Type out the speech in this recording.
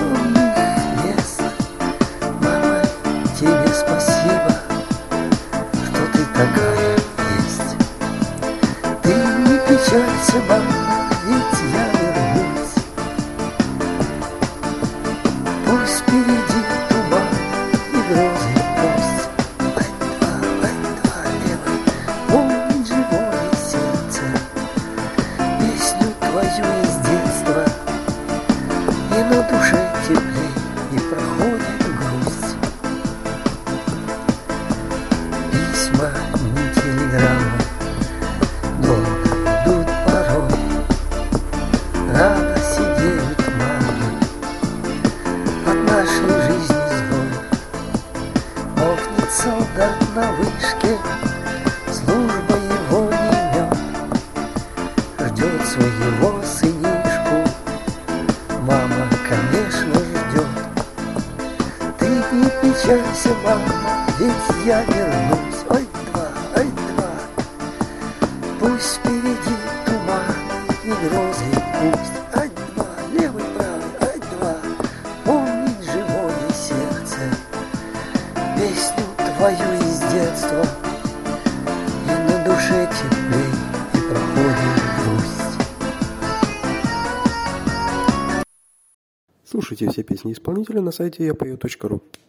темных мест. Мама, тебе спасибо, что ты такая есть. Ты не печалься, мама, ведь я вернусь. Пусть впереди туман и грозы, пусть. Ай-два, левый, помнит живое сердце песню твою из детства. И на душе теплей, и проходит грусть. Письма, не телеграммы, долго идут порой. Рано сидеют мамы от нашей жизни злой. Мокнет солдат на вышке, служба его не мёд. Ждет своего сынишку, мама, конечно, ждет. Ты не печалься, мама, ведь я вернусь. Ай-два, ай-два, пусть впереди туман и грозы, пусть. Ай-два, левый, правый, ай-два, помнит живое сердце песню твою из детства. И на душе теплей, и проходит грусть. Слушайте все песни исполнителя на сайте yapою.ru.